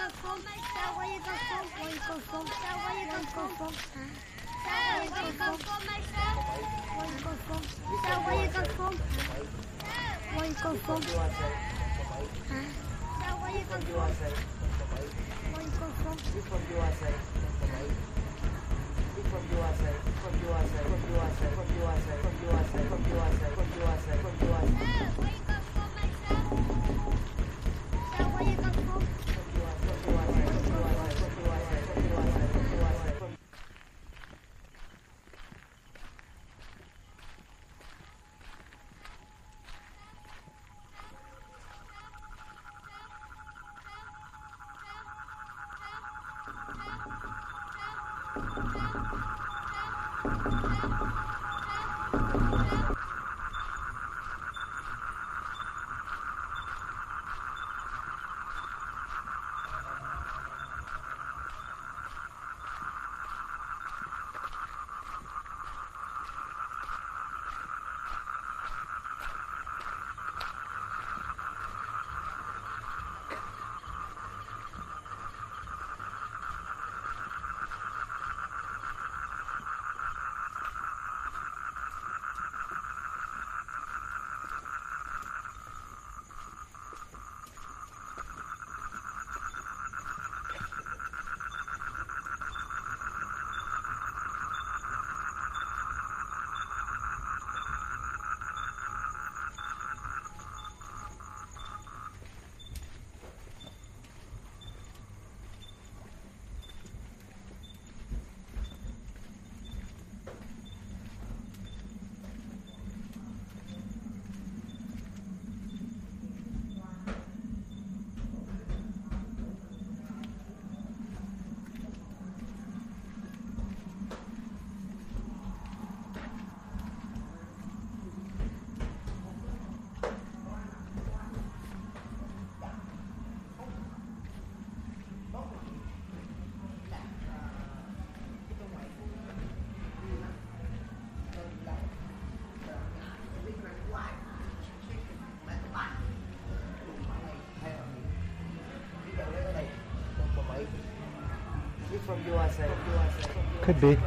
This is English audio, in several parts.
From USA. Could be.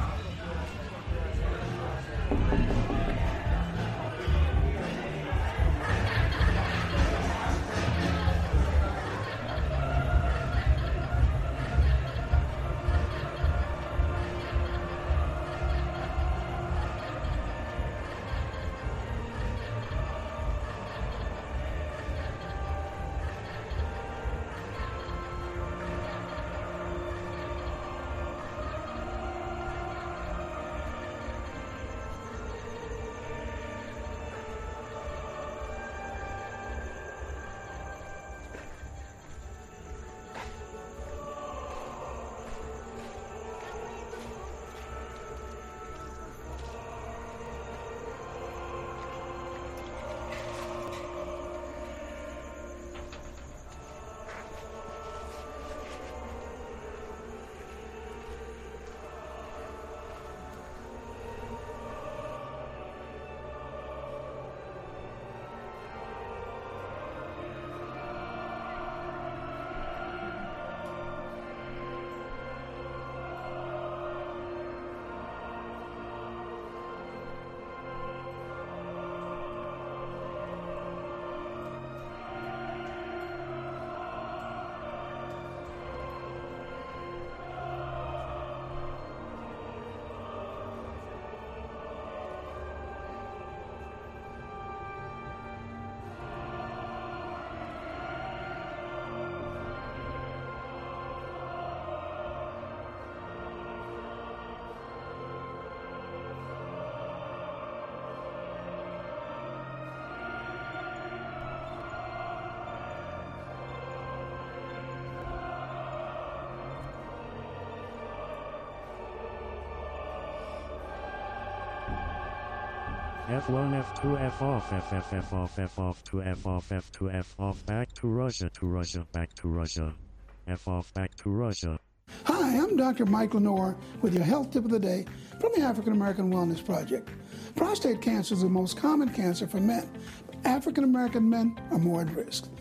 F1, F2, F off, F off, F off to F off, F2, F off, back to Russia, back to Russia, F off, back to Russia. Hi, I'm Dr. Mike Lenore with your health tip of the day from the African American Wellness Project. Prostate cancer is the most common cancer for men, but African American men are more at risk.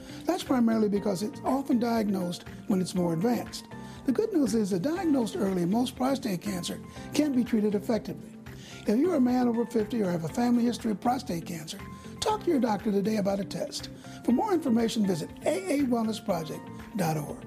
That's primarily because it's often diagnosed when it's more advanced. The good news is that diagnosed early, most prostate cancer can be treated effectively. If you're a man over 50 or have a family history of prostate cancer, talk to your doctor today about a test. For more information, visit aawellnessproject.org.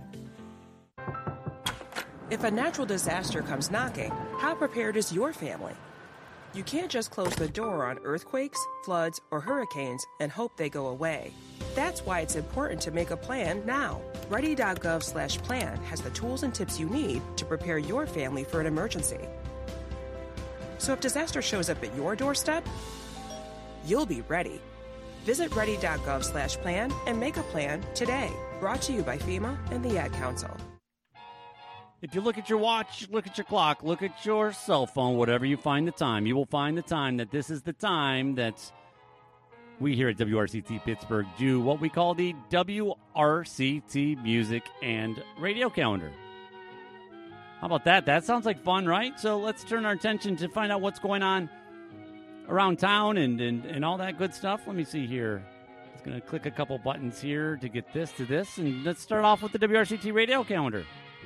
If a natural disaster comes knocking, how prepared is your family? You can't just close the door on earthquakes, floods, or hurricanes and hope they go away. That's why it's important to make a plan now. Ready.gov/plan has the tools and tips you need to prepare your family for an emergency. So if disaster shows up at your doorstep, you'll be ready. Visit ready.gov/plan and make a plan today. Brought to you by FEMA and the Ad Council. If you look at your watch, look at your clock, look at your cell phone, whatever you find the time, you will find the time that this is the time that we here at WRCT Pittsburgh do what we call the WRCT Music and Radio Calendar. How about that? That sounds like fun, right? So let's turn our attention to find out what's going on around town and all that good stuff. Let me see here. I'm just going to click a couple buttons here to get this to this. And let's start off with the WRCT Radio Calendar.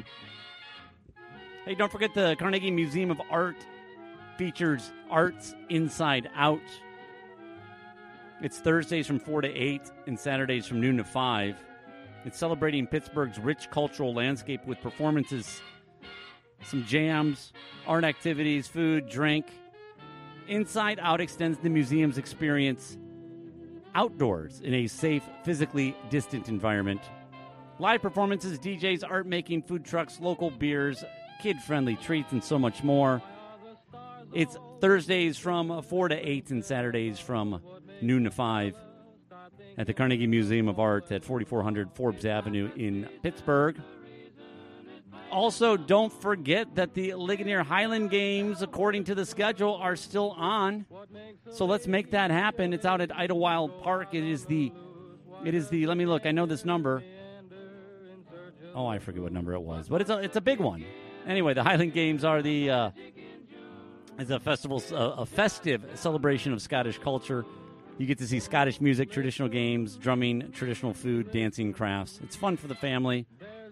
Hey, don't forget the Carnegie Museum of Art features Arts Inside Out. It's Thursdays from 4 to 8 and Saturdays from noon to 5. It's celebrating Pittsburgh's rich cultural landscape with performances, some jams, art activities, food, drink. Inside Out extends the museum's experience outdoors in a safe, physically distant environment. Live performances, DJs, art making, food trucks, local beers, kid-friendly treats, and so much more. It's Thursdays from 4 to 8 and Saturdays from noon to 5 at the Carnegie Museum of Art at 4400 Forbes Avenue in Pittsburgh. Also, don't forget that the Ligonier Highland Games, according to the schedule, are still on. So let's make that happen. It's out at Idlewild Park. It is the, let me look, I know this number. Oh, I forget what number it was, but it's a big one. Anyway, the Highland Games are is a festive celebration of Scottish culture. You get to see Scottish music, traditional games, drumming, traditional food, dancing, crafts. It's fun for the family.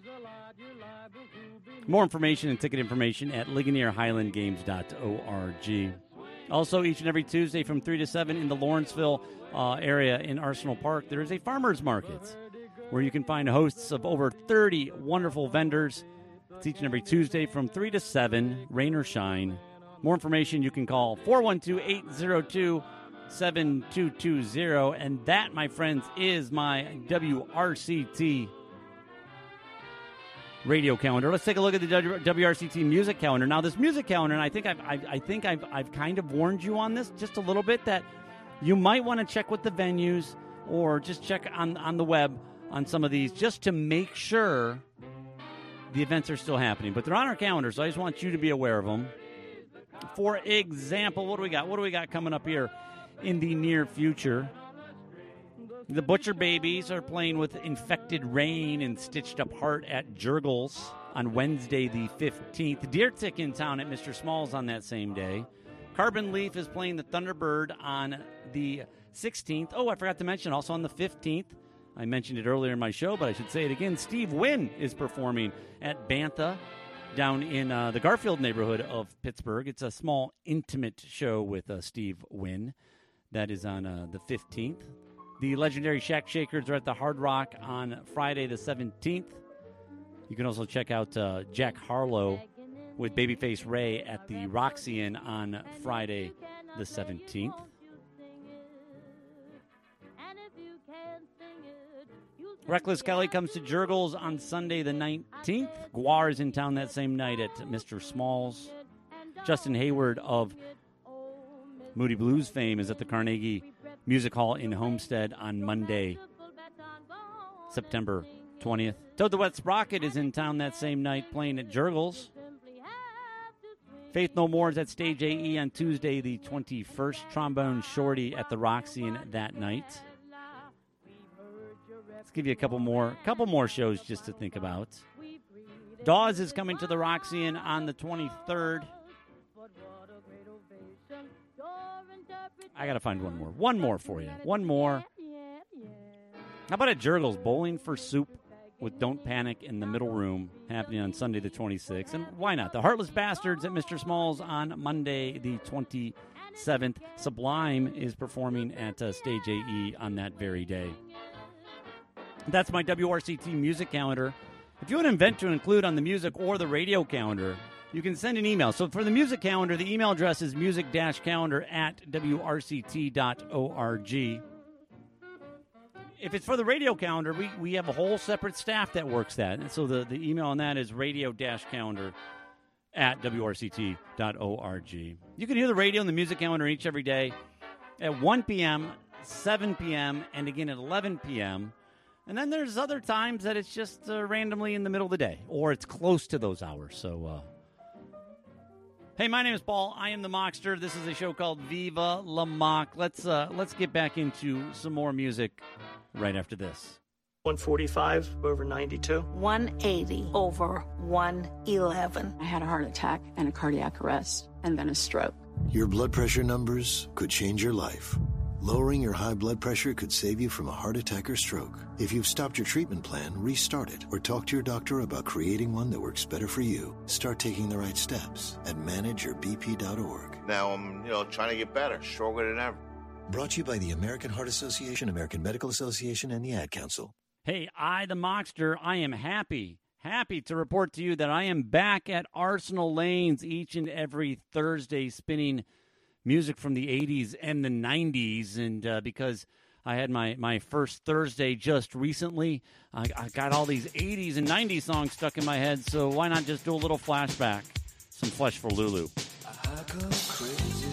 More information and ticket information at LigonierHighlandGames.org. Also, each and every Tuesday from 3 to 7 in the Lawrenceville area in Arsenal Park, there is a farmer's market where you can find hosts of over 30 wonderful vendors. It's each and every Tuesday from 3 to 7, rain or shine. More information, you can call 412-802-7220. And that, my friends, is my WRCT radio calendar. Let's take a look at the WRCT music calendar. Now, this music calendar, and I think I've kind of warned you on this just a little bit, that you might want to check with the venues or just check on the web on some of these just to make sure the events are still happening. But they're on our calendar, so I just want you to be aware of them. For example, what do we got? What do we got coming up here in the near future? The Butcher Babies are playing with Infected Rain and Stitched Up Heart at Jurgles on Wednesday the 15th. Deer Tick in town at Mr. Smalls on that same day. Carbon Leaf is playing the Thunderbird on the 16th. Oh, I forgot to mention, also on the 15th, I mentioned it earlier in my show, but I should say it again, Steve Wynn is performing at Bantha down in the Garfield neighborhood of Pittsburgh. It's a small, intimate show with Steve Wynn. That is on the 15th. The legendary Shack Shakers are at the Hard Rock on Friday the 17th. You can also check out Jack Harlow with Babyface Ray at the Roxy-Inn on Friday the 17th. Reckless Kelly comes to Jurgles on Sunday the 19th. Guar is in town that same night at Mr. Smalls. Justin Hayward of Moody Blues fame is at the Carnegie Music Hall in Homestead on Monday, September 20th. Toad the Wet Sprocket is in town that same night playing at Jurgles. Faith No More is at Stage AE on Tuesday the 21st. Trombone Shorty at the Roxy-Inn that night. Let's give you a couple more shows just to think about. Dawes is coming to the Roxy-Inn on the 23rd. I got to find one more. One more for you. One more. How about at Jurgles, Bowling for Soup with Don't Panic in the Middle Room, happening on Sunday the 26th. And why not? The Heartless Bastards at Mr. Small's on Monday the 27th. Sublime is performing at Stage AE on that very day. That's my WRCT music calendar. If you have an event to include on the music or the radio calendar, you can send an email. So for the music calendar, the email address is music-calendar@wrct.org. If it's for the radio calendar, we have a whole separate staff that works that. And so the email on that is radio-calendar@wrct.org. You can hear the radio and the music calendar each every day at 1 p.m., 7 p.m., and again at 11 p.m. And then there's other times that it's just randomly in the middle of the day, or it's close to those hours. So, hey, my name is Paul. I am the Mockster. This is a show called Viva La Mock. Let's get back into some more music right after this. 145 over 92. 180 over 111. I had a heart attack and a cardiac arrest and then a stroke. Your blood pressure numbers could change your life. Lowering your high blood pressure could save you from a heart attack or stroke. If you've stopped your treatment plan, restart it or talk to your doctor about creating one that works better for you. Start taking the right steps at manageyourbp.org. Now I'm, trying to get better, stronger than ever. Brought to you by the American Heart Association, American Medical Association, and the Ad Council. Hey, the Mockster, I am happy to report to you that I am back at Arsenal Lanes each and every Thursday spinning music from the 80s and the 90s. And because I had my first Thursday just recently, I got all these 80s and 90s songs stuck in my head, so why not just do a little flashback? Some Flesh for Lulu. I go crazy.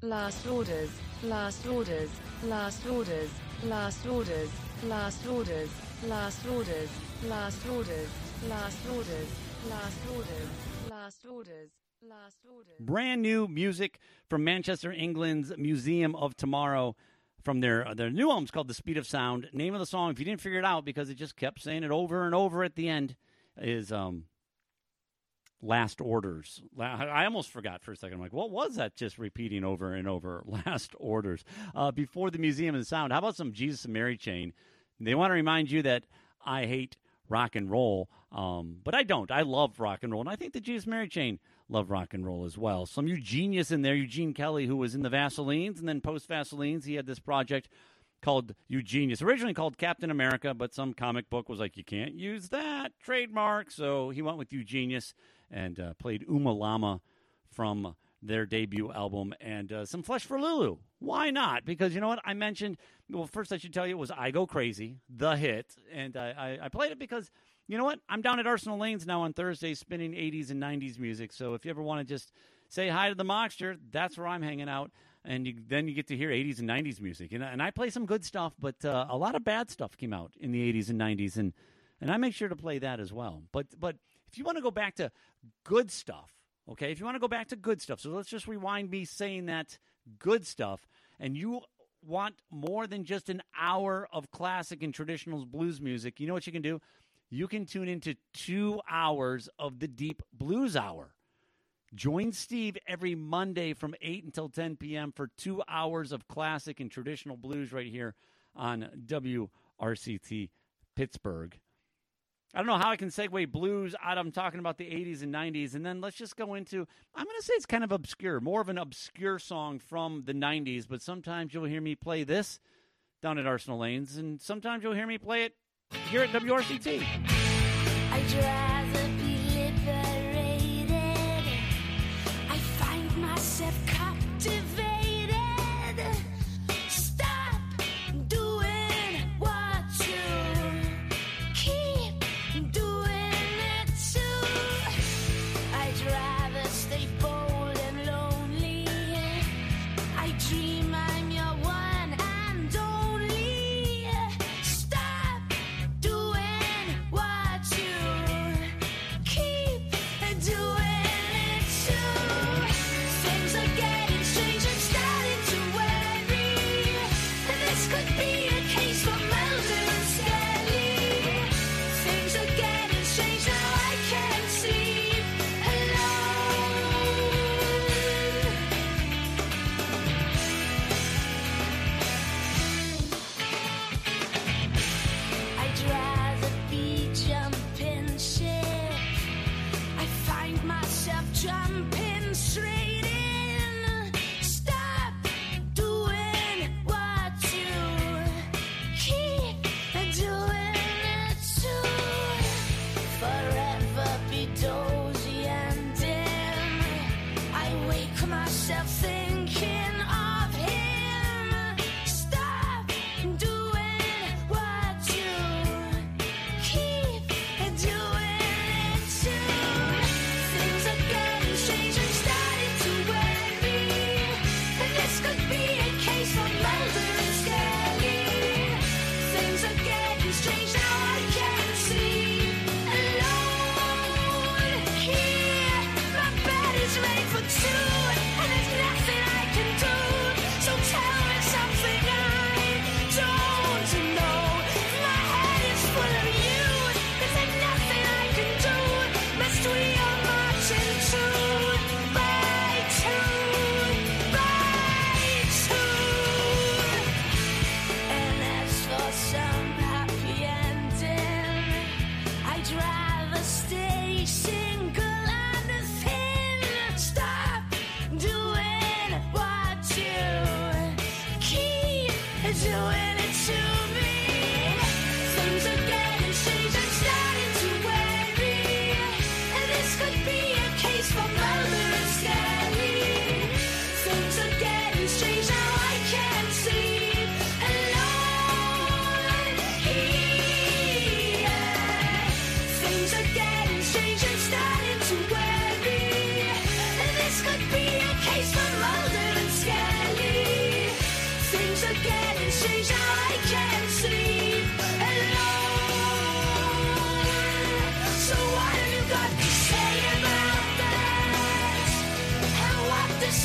last orders, last orders, last orders, last orders, last orders, last orders, last orders, last orders, last orders, last orders, last orders. Brand new music from Manchester, England's Museum of Tomorrow from their new album. It's called The Speed of Sound. Name of the song, if you didn't figure it out because it just kept saying it over and over at the end, is Last Orders. I almost forgot for a second. I'm like, what was that just repeating over and over? Last Orders. Before the Museum of Sound, how about some Jesus and Mary Chain? They want to remind you that I hate rock and roll, but I don't. I love rock and roll, and I think the Jesus and Mary Chain love rock and roll as well. Some Eugenius in there, Eugene Kelly, who was in the Vaselines, and then post-Vaselines, he had this project called Eugenius, originally called Captain America, but some comic book was like, you can't use that, trademark, so he went with Eugenius and played Uma Lama from their debut album, and some Flesh for Lulu. Why not? Because you know what? I mentioned, well, first I should tell you it was I Go Crazy, the hit, and I played it because, you know what? I'm down at Arsenal Lanes now on Thursdays spinning 80s and 90s music, so if you ever want to just say hi to the Mockster, that's where I'm hanging out, and then you get to hear 80s and 90s music. And I play some good stuff, but a lot of bad stuff came out in the 80s and 90s, and I make sure to play that as well. But if you want to go back to good stuff, okay, if you want to go back to good stuff, so let's just rewind me saying that good stuff, and you want more than just an hour of classic and traditional blues music, you know what you can do? You can tune into 2 hours of the Deep Blues Hour. Join Steve every Monday from 8 until 10 p.m. for 2 hours of classic and traditional blues right here on WRCT Pittsburgh. I don't know how I can segue blues out. I'm talking about the 80s and 90s, and then let's just go into, I'm going to say it's kind of obscure, more of an obscure song from the 90s, but sometimes you'll hear me play this down at Arsenal Lanes, and sometimes you'll hear me play it here at WRCT. I'd rather be liberated. I find myself captivated. Stop doing what you keep doing it too. I'd rather stay bold and lonely. I dream I'm your one and only. Stop doing what you keep doing it too. Things are getting strange, I'm starting to worry. This could be a case for Mulder and Scully. Things are getting strange, now I can't sleep alone. I'd rather be jumping ship. I find myself jumping straight in. Stop doing what you keep doing it too. Forever be dozy and dim. I wake myself thinking of him. Stop doing what you keep doing it too. Things are getting strange, I'm starting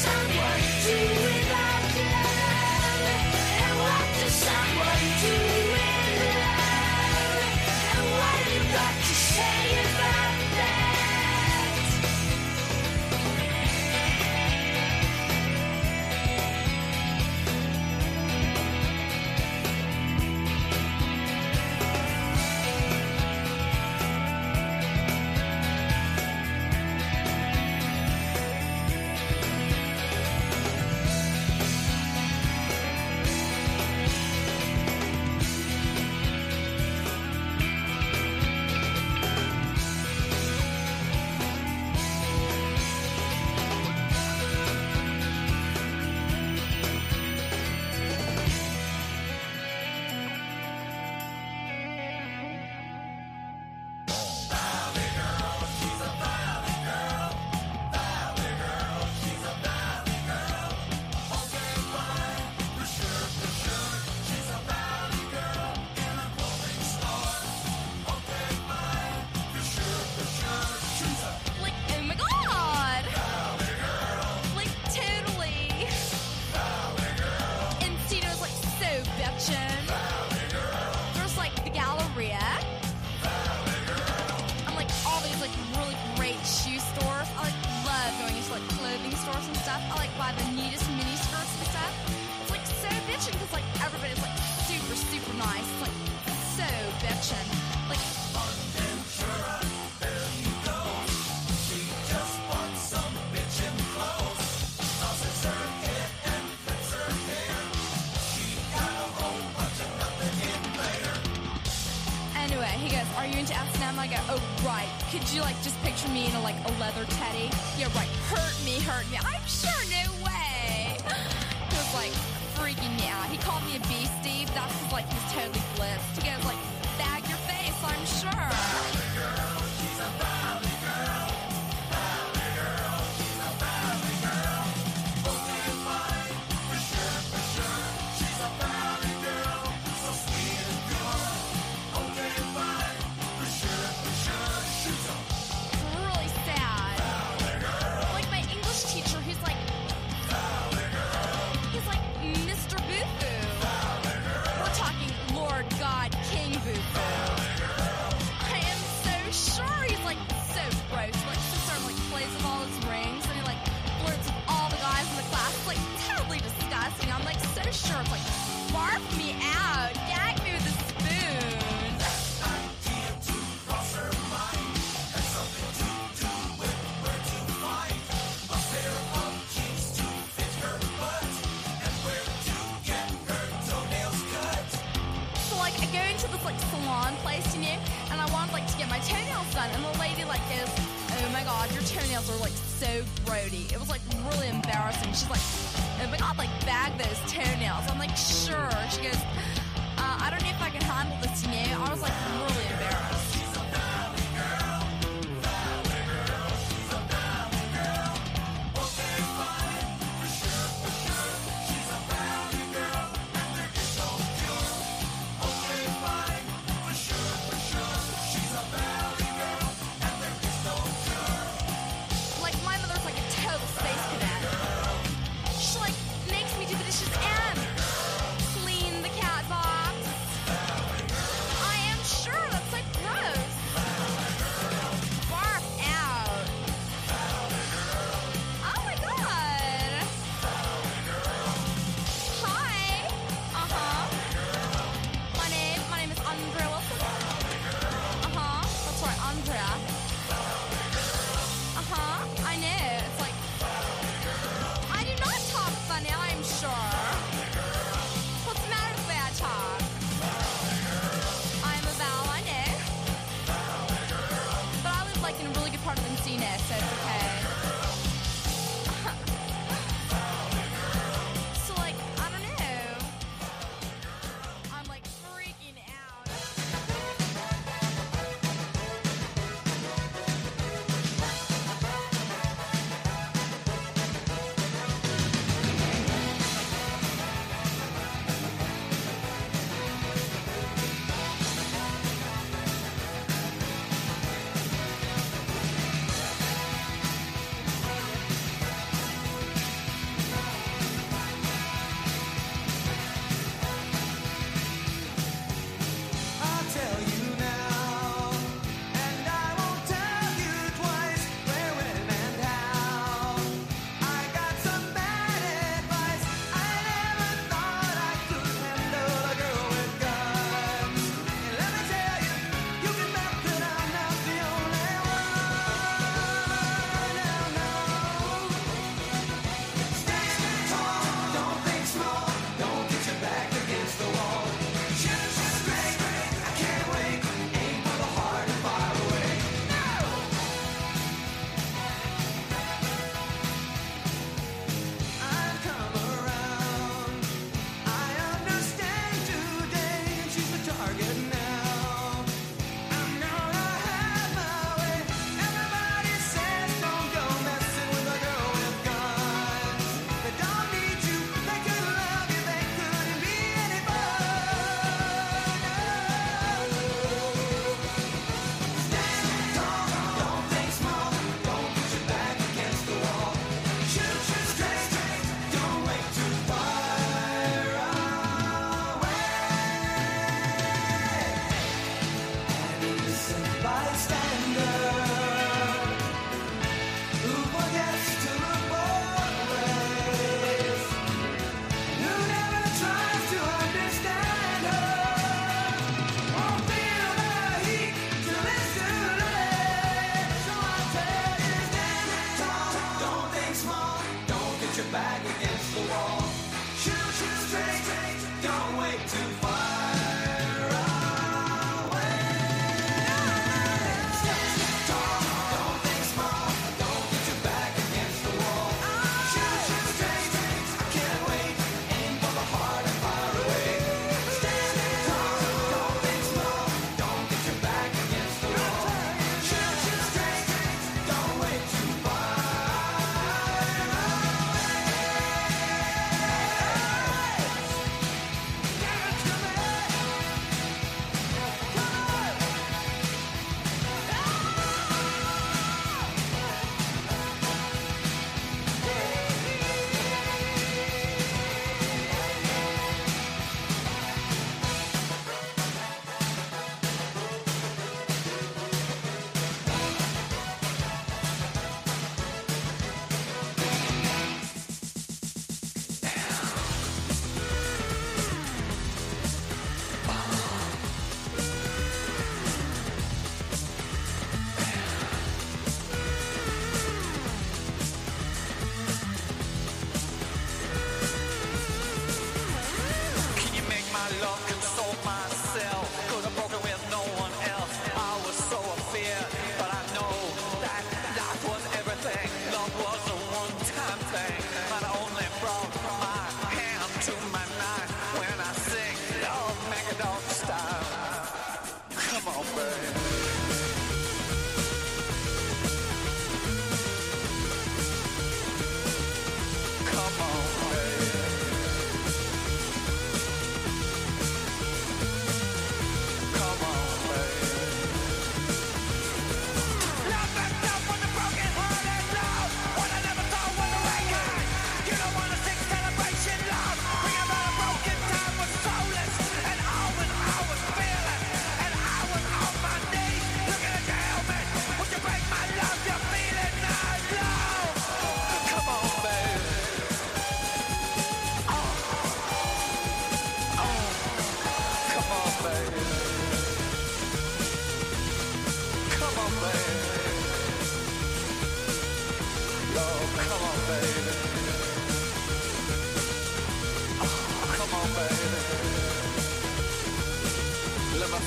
someone do without love? And what does someone do with love? And what have you got to say about that? Like, oh my god! Like, totally. And Tino's like so bitchin'. There's like the Galleria. And like all these like really great shoe stores. I like love going into like clothing stores and stuff. I like buy the neatest mini skirts and stuff. It's like so bitchin' because like everybody's like super, super nice. It's like so bitchin'. Like, anyway, he goes, are you into S&M? I go, oh, right. Could you, like, just picture me in a leather teddy? Yeah, right. Hurt me. I'm sure, no way. He was, like, freaking me out. He called me a beastie. That's, like, he was totally blitzed. He goes, like, bag your face, I'm sure. Really sad. Like my English teacher, he's like Mr. Boo-Boo. We're talking Lord God King Boo-Boo. I am so sure he's like so gross. Like sister like plays with all his rings and he like flirts with all the guys in the class. It's like totally disgusting. I'm like so sure it's like barf me out, gag me with a spoon. So like I go into this like salon place, you know, and I wanted like to get my toenails done, and the lady like goes, oh my god, your toenails are like so grody. It was like really embarrassing. She's like, oh my god, like bag those toenails. I'm like, sure. She goes, I don't know if I can handle this, you know. I was like really embarrassed. Like my mother's like a total space cadet. She like makes me do the dishes and clean the cat box. I am sure that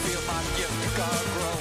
feel my gift gotta grow.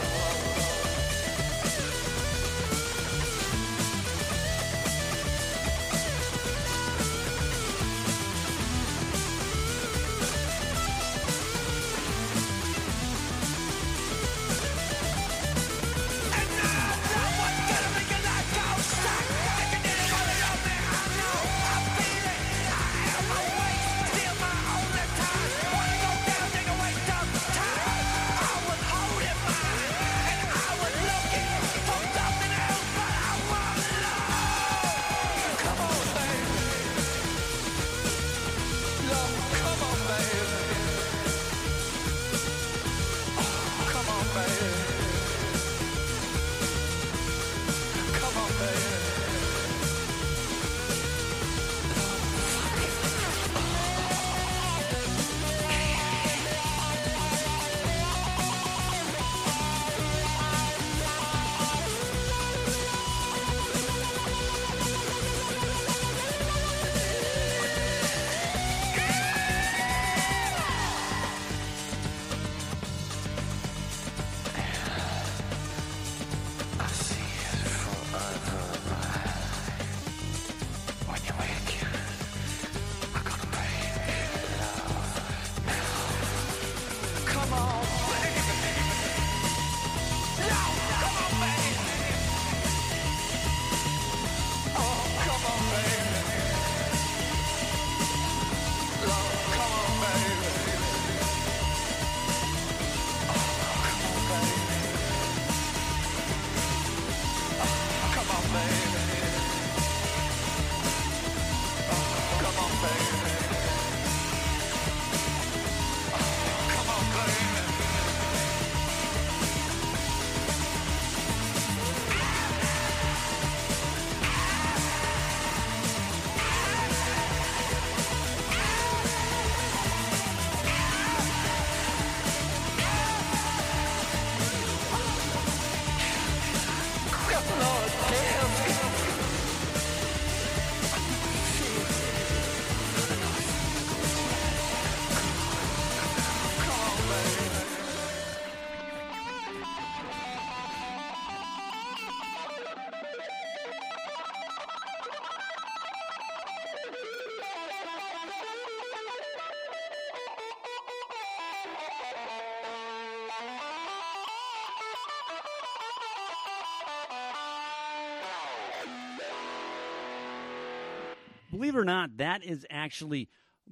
Believe it or not, that is actually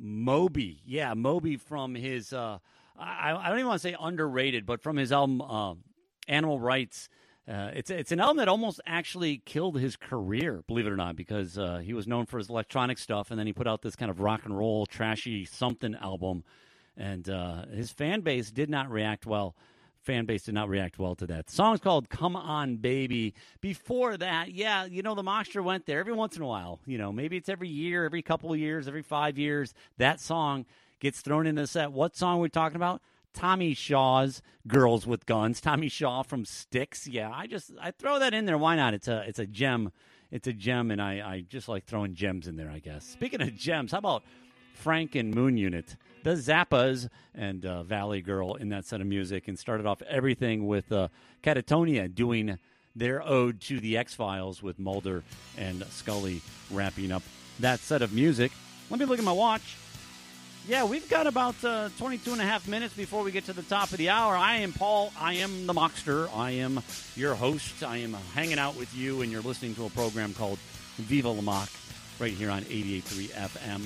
Moby. Yeah, Moby from his, I don't even want to say underrated, but from his album Animal Rights. It's an album that almost actually killed his career, believe it or not, because he was known for his electronic stuff, and then he put out this kind of rock and roll, trashy something album, and his fan base did not react well. Fan base did not react well to that. The song's called Come On Baby. Before that, yeah, the Mockster went there every once in a while. Maybe it's every year, every couple of years, every 5 years. That song gets thrown into the set. What song are we talking about? Tommy Shaw's Girls with Guns. Tommy Shaw from Styx. Yeah, I throw that in there. Why not? It's a gem. It's a gem, and I just like throwing gems in there, I guess. Speaking of gems, how about Frank and Moon Unit? The Zappas and Valley Girl in that set of music, and started off everything with Catatonia doing their ode to the X-Files with Mulder and Scully wrapping up that set of music. Let me look at my watch. Yeah, we've got about 22 and a half minutes before we get to the top of the hour. I am Paul. I am the Mockster. I am your host. I am hanging out with you, and you're listening to a program called Viva La Mock right here on 88.3 FM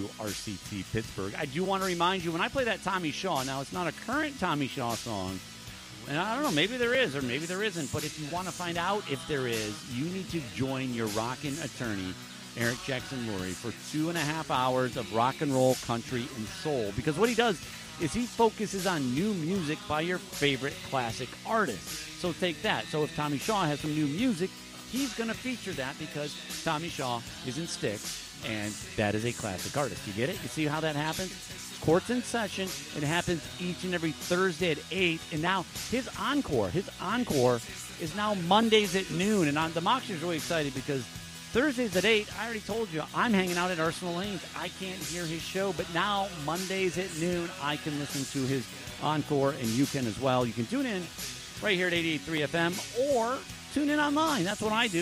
WRCT Pittsburgh. I do want to remind you, when I play that Tommy Shaw, now it's not a current Tommy Shaw song, and I don't know, maybe there is or maybe there isn't, but if you want to find out if there is, you need to join your rockin' attorney, Eric Jackson Lurie, for 2.5 hours of rock and roll, country, and soul. Because what he does is he focuses on new music by your favorite classic artists. So take that. So if Tommy Shaw has some new music, he's going to feature that because Tommy Shaw is in Styx, and that is a classic artist. You get it? You see how that happens? Court's in session. It happens each and every Thursday at 8. And now his encore is now Mondays at noon. And the Mockster's really excited because Thursdays at 8, I already told you, I'm hanging out at Arsenal Lanes. I can't hear his show, but now Mondays at noon, I can listen to his encore, and you can as well. You can tune in right here at 88.3 FM or tune in online. That's what I do,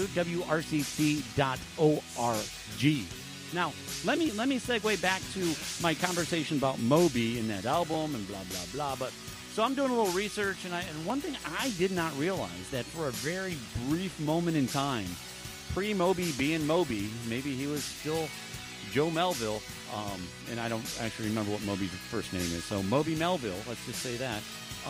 WRCC.org. Now, let me segue back to my conversation about Moby and that album and blah, blah, blah. But so I'm doing a little research, and one thing I did not realize, that for a very brief moment in time, pre-Moby being Moby, maybe he was still Joe Melville, and I don't actually remember what Moby's first name is. So Moby Melville, let's just say that.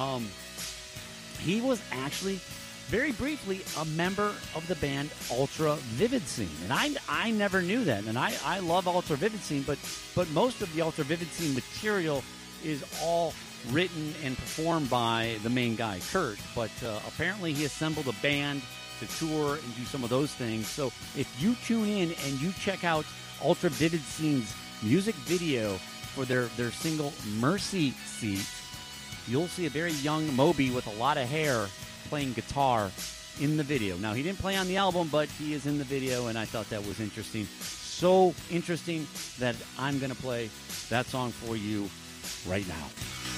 He was actually, very briefly, a member of the band Ultra Vivid Scene. And I never knew that. And I love Ultra Vivid Scene, but most of the Ultra Vivid Scene material is all written and performed by the main guy, Kurt. But apparently he assembled a band to tour and do some of those things. So if you tune in and you check out Ultra Vivid Scene's music video for their single Mercy Seat, you'll see a very young Moby with a lot of hair playing guitar in the video. Now, he didn't play on the album, but he is in the video, and I thought that was interesting. So interesting that I'm going to play that song for you right now.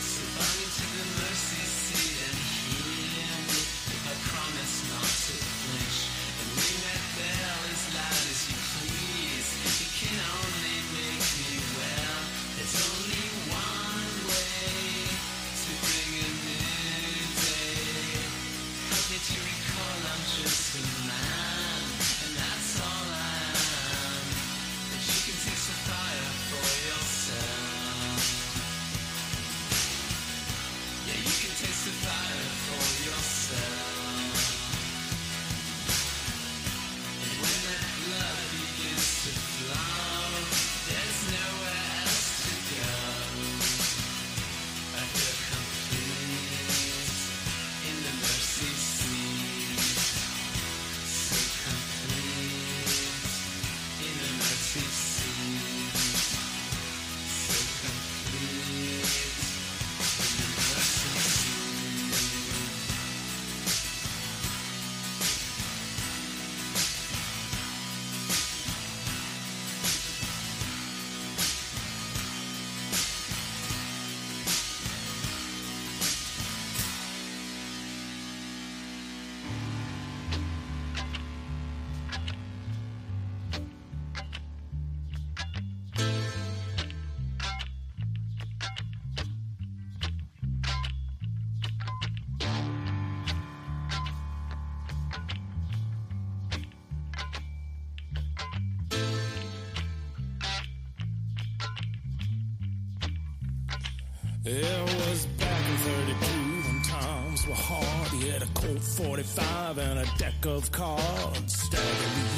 It was back in 32 when times were hard. He had a Colt 45 and a deck of cards. Staggerly.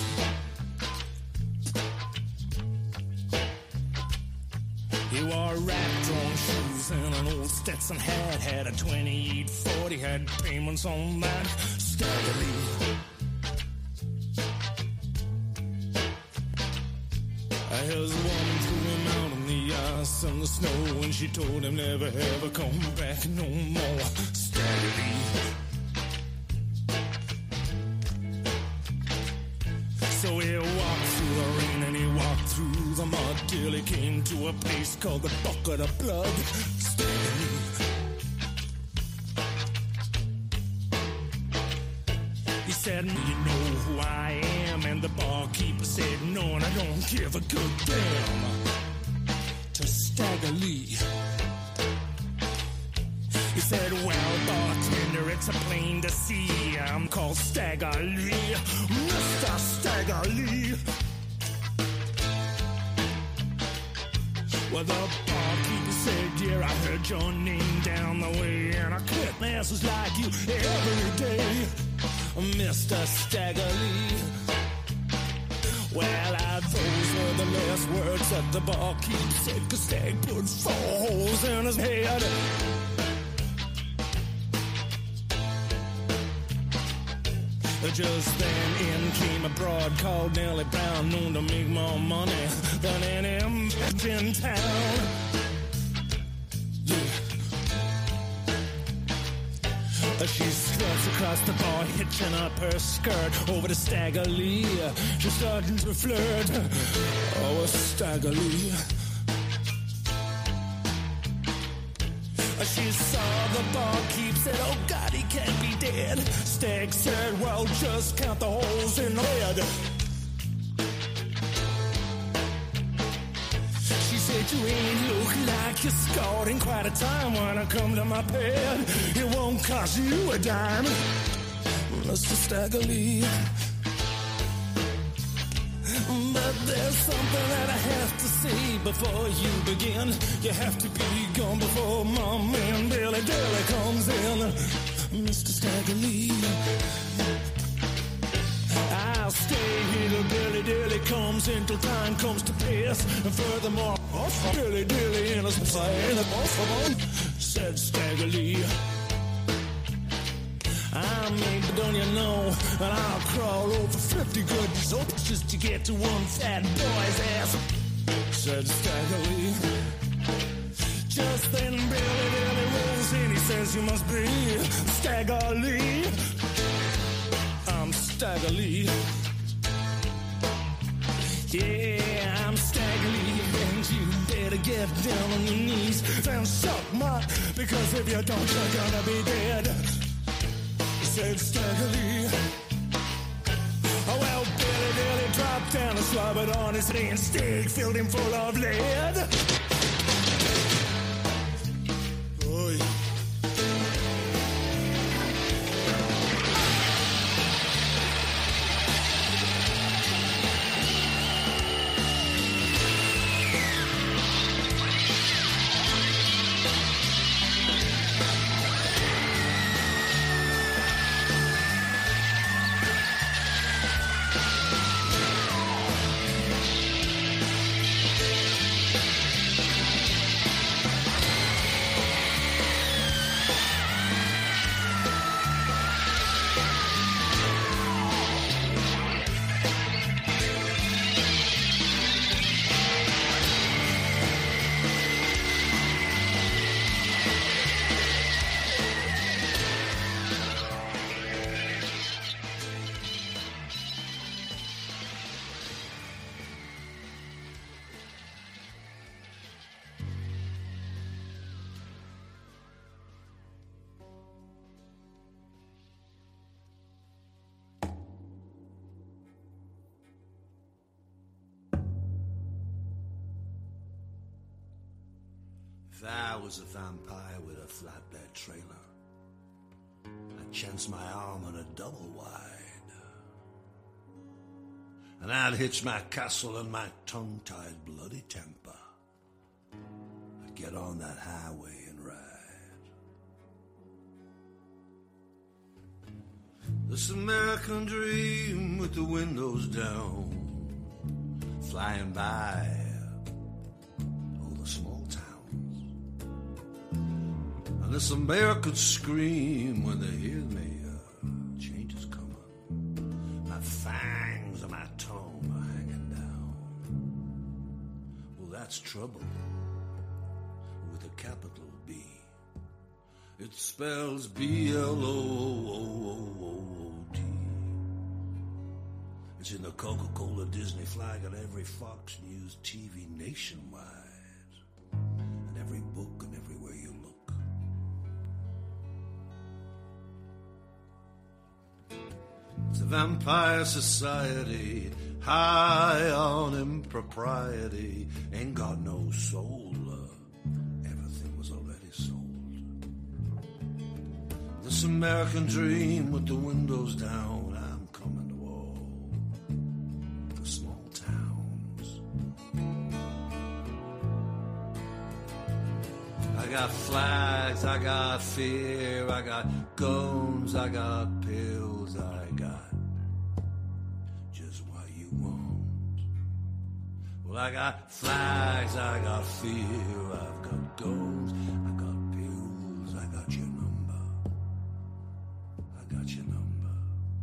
He wore rack-drawn shoes and an old Stetson hat. Had a 2840, had payments on that. Staggerly. His woman threw him out on the ice and the snow, and she told him never ever come back no more. Staggerly. So he walked through the rain and he walked through the mud till he came to a place called the Bucket of Blood. Staggerly. He said, you know who I am? And the barkeeper said, no, and I don't give a good damn. To Staggerly. He said, well, bartender, it's a plain to see. I'm called Staggerly, Mr. Staggerly. Well, the barkeeper said, yeah, I heard your name down the way, and I cut asses like you every day. Mr. Staggerly. Well, those were the last words that the barkeep said, 'cause Stag put 4 holes in his head. Just then in came a broad called Nellie Brown, known to make more money than any bitch in town. Yeah. She struts across the bar, hitching up her skirt over to Stagger Lee. She's starting to flirt. Oh, Stagger Lee. She saw the barkeep, said, oh God, he can't be dead. Stag said, well, just count the holes in the bed. She said, you ain't look like you're scored in quite a time. When I come to my bed, it won't cost you a dime, Mr. Stagger Lee. But there's something that I have to say before you begin. You have to be gone before Mom and Billy Dilly comes in, Mr. Stagger Lee. I'll stay here till Billy Dilly comes in, till time comes to pass. And furthermore, off Billy Dilly in a plane, said Stagger Lee. I mean, don't you know that I'll crawl over 50 good results just to get to one fat boy's ass, said Stagger Lee. Just then Billy Dilly rolls in, he says, you must be Stagger Lee. I'm Stagger Lee. Yeah, I'm Stagger Lee, and you better get down on your knees and suck my, because if you don't, you're gonna be dead, said Stagger Lee. Oh, well, Billy Dilly dropped down and slobbered on his head, and Stag filled him full of lead. Oy. If I was a vampire with a flatbed trailer, I'd chance my arm on a double wide, and I'd hitch my castle and my tongue-tied bloody temper. I'd get on that highway and ride. This American dream with the windows down, flying by all the small towns. And this American scream when they hear me, change is coming. My fangs and my tongue are hanging down. Well, that's trouble with a capital B. It spells B-L-O-O-O-O-O-D. It's in the Coca-Cola Disney flag on every Fox News TV nationwide, and every book and everywhere you look. It's a vampire society, high on impropriety, ain't got no soul. Everything was already sold. This American dream with the windows down, I'm coming to all the small towns. I got flags, I got fear, I got guns, I got pills, I got just what you want. Well, I got flags, I got fear, I've got guns, I got pills, I got your number, I got your number.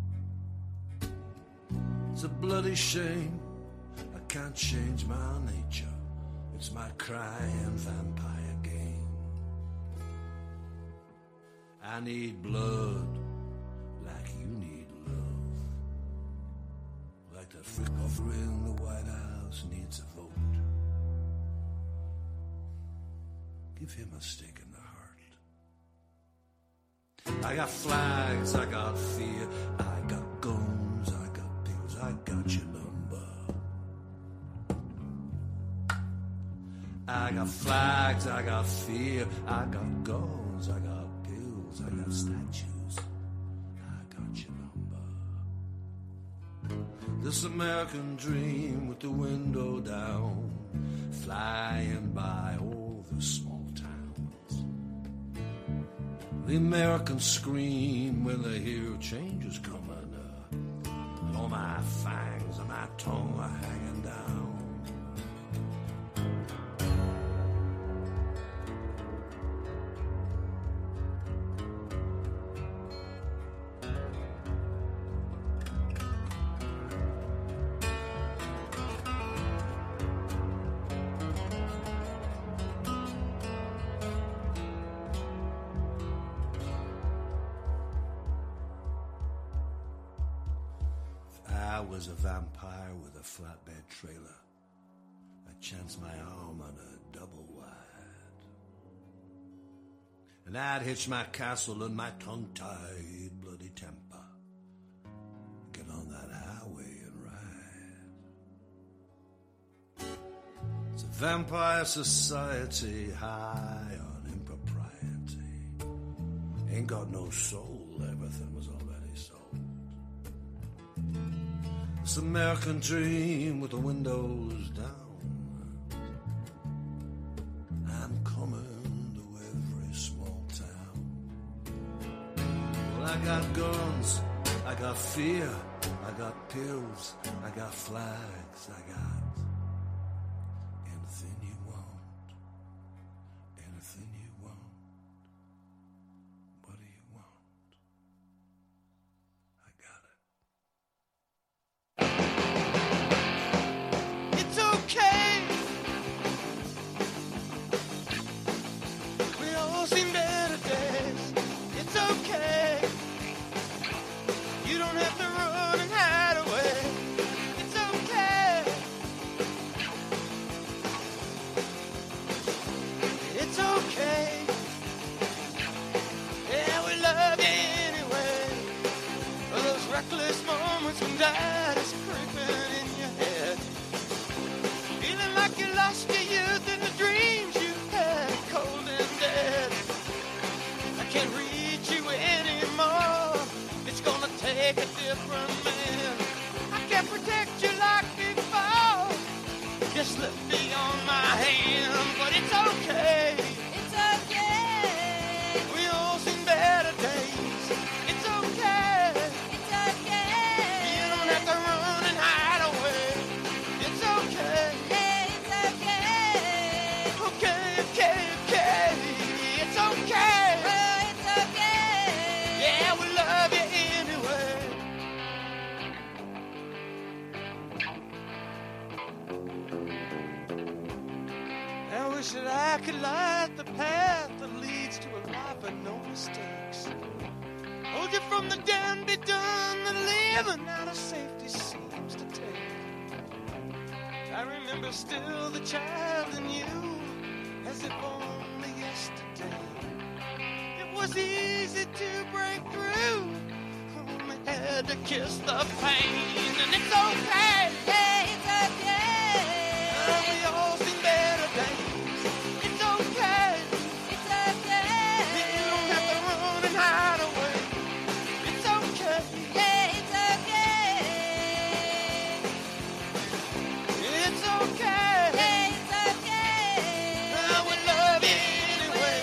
It's a bloody shame, I can't change my nature. It's my crying vampire game. I need blood like you need love. Like that freak offer in the White House needs a vote. Give him a stake in the heart. I got flags, I got fear, I got guns, I got pills, I got your number. I got flags, I got fear, I got guns, I got pills, I got statues, I got your number. This American dream with the window down, flying by all the small towns. The American scream when they hear change is coming, and all my fangs and my tongue are hanging down. I was a vampire with a flatbed trailer. I chanced my arm on a double wide. And I'd hitch my castle and my tongue-tied bloody temper. Get on that highway and ride. It's a vampire society high on impropriety. Ain't got no soul, everything was already sold. This American dream with the windows down. I'm coming to every small town. Well, I got guns, I got fear, I got pills, I got flags, I got anything you want, anything you want. What do you want? I got it. It's okay. We all seen better days. It's okay. You don't have to run and hide away. It's okay. It's okay. Yeah, we love you anyway. For those reckless moments when doubt is creeping in your head. Feeling like you lost your youth and the dreams you had, cold and dead. I can't reach you anymore. It's gonna take a different man. I can't protect you like before. Just slip beyond my hand, but it's okay. It's okay. We all seen better days. It's okay. It's okay. You don't have to run and hide away. It's okay. It's okay. Okay, okay, okay. It's okay. It's okay. Yeah, we love you anyway. I wish that I could light the path that leads to a life of no mistakes. Hold you from the done be done that living out of safety seems to take. I remember still the child in you as if only yesterday. It was easy to break through. Only had to kiss the pain, and it's okay. Hey, it's okay. We all seen better days. It's okay. It's okay. You don't have to run and hide away. It's okay. Hey, it's okay. It's okay. Hey, it's okay. I will love you anyway.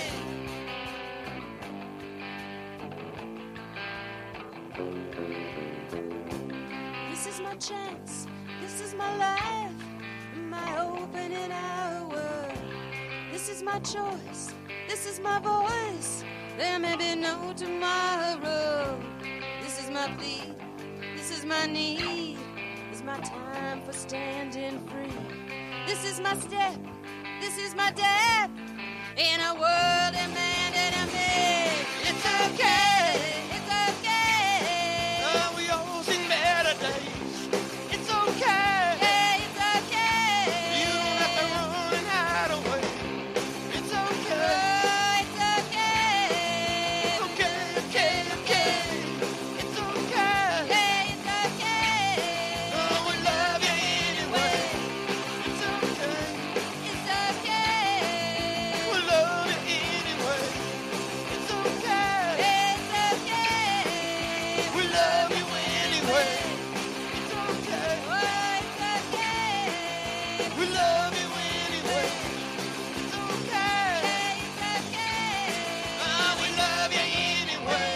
This is my chance. This is my life. My opening hour. This is my choice. This is my voice. There may be no tomorrow. This is my plea. This is my need. It's my time for standing free. This is my step. This is my death. In a world demanded of me. It's okay. It's okay. Oh, we all seen better days. It's okay. Yeah, it's okay. You don't have to run and hide away. It's okay. Oh, it's okay. Okay, okay, okay. It's okay. Yeah, it's okay. Oh, we love you anyway. It's okay. It's okay. We love you anyway. It's okay. It's okay. We love you anyway. It's okay. Oh, it's okay. We love you anyway. It's okay. It's okay. Oh, we love you anyway.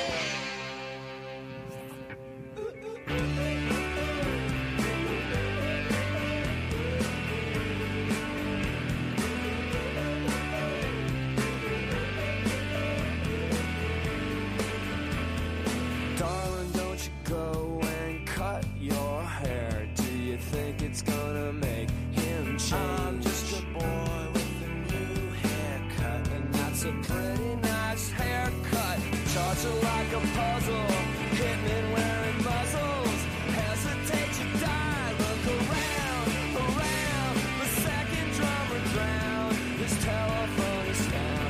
Darling, don't you go and cut your hair. Do you think it's gonna make him change? I'm just a boy with a new haircut, and that's a pretty nice haircut. Charge it like a puzzle, hitmen wearing muzzles. Hesitate to die, look around, around. The second drummer drowned, his telephone is found.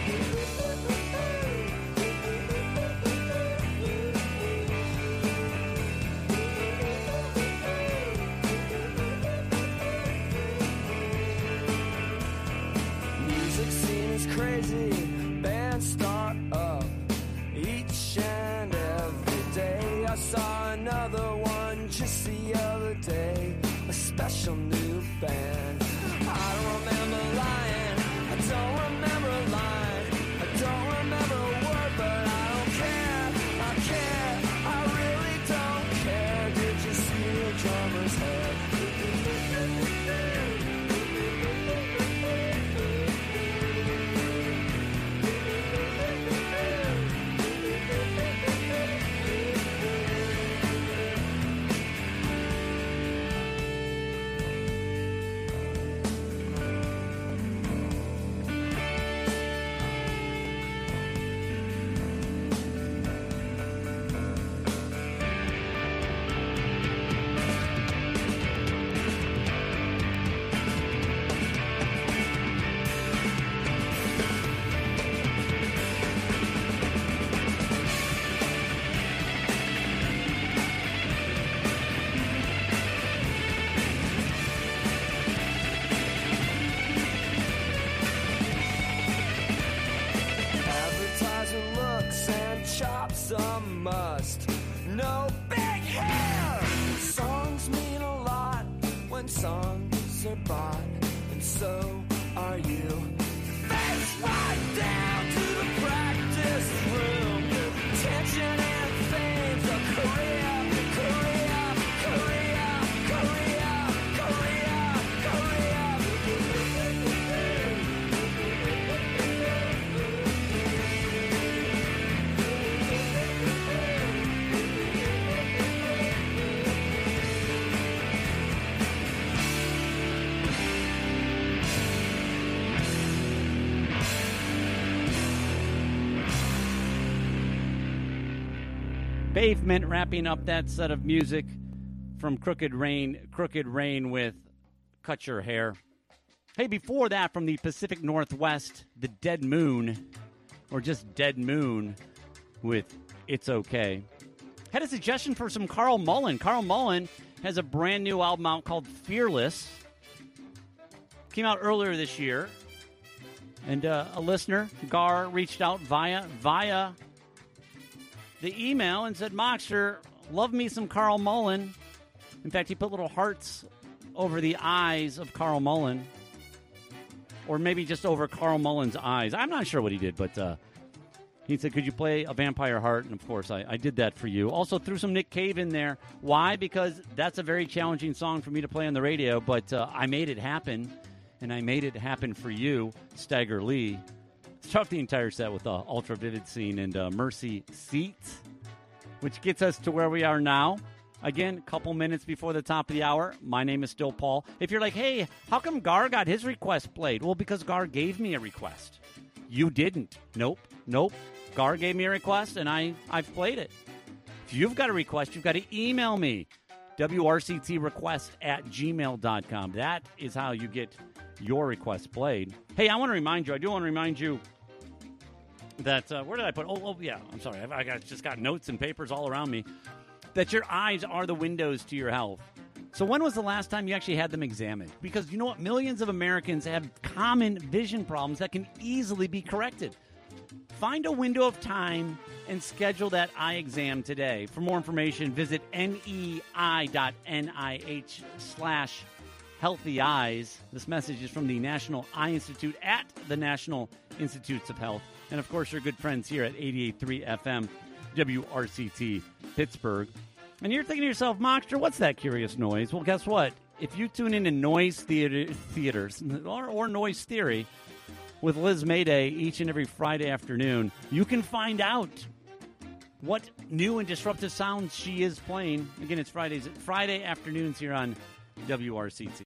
Music seems crazy, bands start up each and every day. I saw another one just the other day, a special new band. I don't remember lying, I don't remember a line, I don't remember a word, but I don't care, I care, I really don't care. Did you see the drummer's head? Advertising looks and chops a must. No big hair. Songs mean a lot when songs are bought, and so are you. Face right down to the practice room. Tension and fame's a career, career, career, career, career, career. Pavement wrapping up that set of music from Crooked Rain with Cut Your Hair. Hey, before that, from the Pacific Northwest, the Dead Moon, or just Dead Moon with It's Okay. Had a suggestion for some Carl Mullen. Carl Mullen has a brand new album out called Fearless. Came out earlier this year. And a listener, Gar, reached out via the email and said, Moxter, love me some Carl Mullen. In fact, he put little hearts over the eyes of Carl Mullen. Or maybe just over Carl Mullen's eyes. I'm not sure what he did, but he said, could you play A Vampire Heart? And, of course, I did that for you. Also threw some Nick Cave in there. Why? Because that's a very challenging song for me to play on the radio, but I made it happen, and I made it happen for you, Stagger Lee. Start the entire set with Ultra Vivid Scene and Mercy Seat, which gets us to where we are now. Again, a couple minutes before the top of the hour. My name is still Paul. If you're like, hey, how come Gar got his request played? Well, because Gar gave me a request. You didn't. Nope. Gar gave me a request, and I've played it. If you've got a request, you've got to email me, wrctrequest@gmail.com. That is how you get your request played. Hey, I do want to remind you that, where did I put, yeah, I'm sorry. I just got notes and papers all around me, that your eyes are the windows to your health. So when was the last time you actually had them examined? Because you know what? Millions of Americans have common vision problems that can easily be corrected. Find a window of time and schedule that eye exam today. For more information, visit nei.nih/healthy eyes. This message is from the National Eye Institute at the National Institutes of Health. And, of course, your good friends here at 88.3 FM, WRCT, Pittsburgh. And you're thinking to yourself, Moxter, what's that curious noise? Well, guess what? If you tune into Noise Theaters or Noise Theory with Liz Mayday each and every Friday afternoon, you can find out what new and disruptive sounds she is playing. Again, it's Friday afternoons here on WRCT.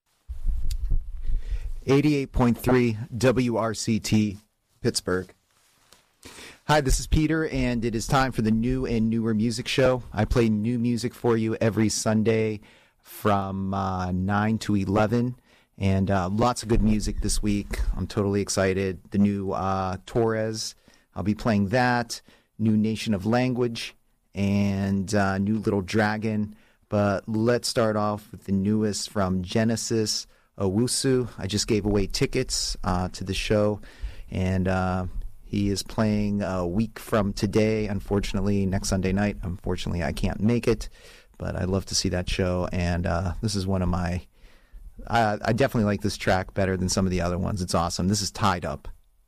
88.3 WRCT, Pittsburgh. Hi, this is Peter, and it is time for the New and Newer Music Show. I play new music for you every Sunday from 9 to 11, and lots of good music this week. I'm totally excited. The new Torres, I'll be playing that. New Nation of Language, and new Little Dragon. But let's start off with the newest from Genesis Owusu. I just gave away tickets to the show, and he is playing a week from today, unfortunately, next Sunday night. Unfortunately, I can't make it, but I'd love to see that show. And this is one of my... I definitely like this track better than some of the other ones. It's awesome. This is Tied Up.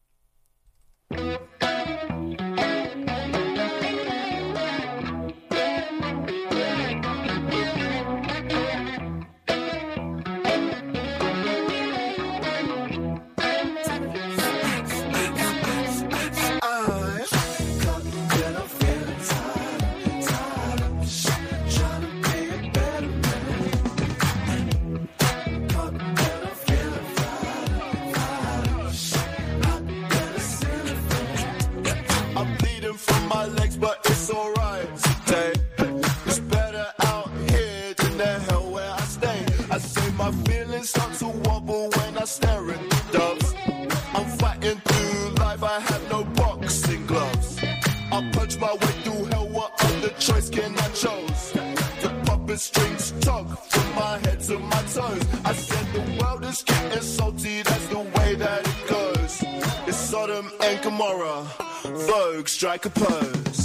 Strike a pose.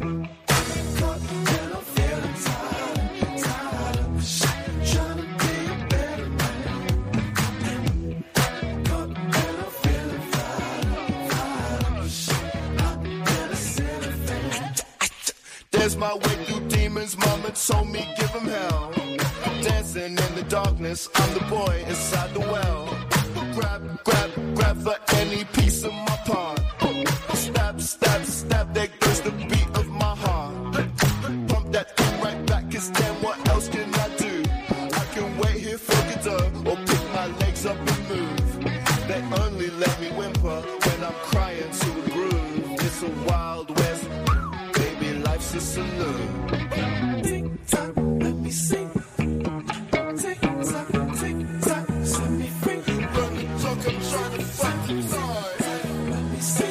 There's my way through demons, mama told me give him hell. Dancing in the darkness, I'm the boy inside the well. Grab for any piece of my part. Stab, there goes the beat of my heart. Pump that thing right back, cause then what else can I do? I can wait here for Godot, or pick my legs up and move. They only let me whimper when I'm crying to the groove. It's a wild west, baby, life's a saloon. Tick tock, let me sing. Tick tock, set me free. Run the clock, I'm trying to fight the time. Let me sing.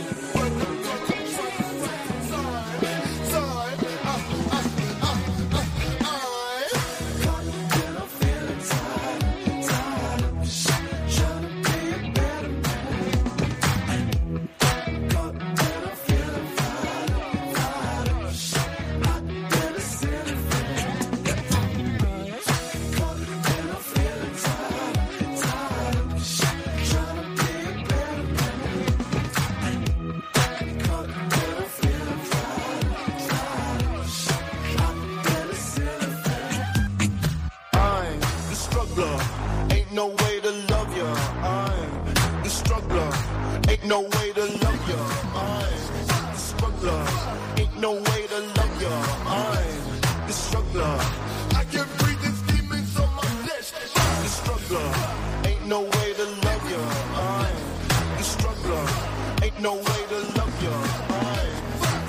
No way to love you, I'm the struggler. Ain't no way to love you, I'm the struggler. I can breathe these demons on my flesh. The struggler. Ain't no way to love you, I'm the struggler. Ain't no way to love you, I'm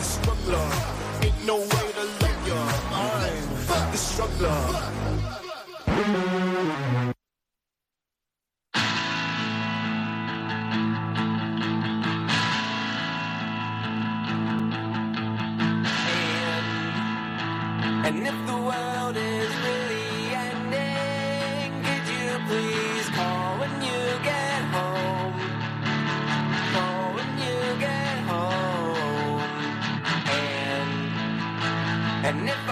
juggler. Ain't no way to love ya. I'm the struggler. And if the world is really ending, could you please call when you get home? Call when you get home. And if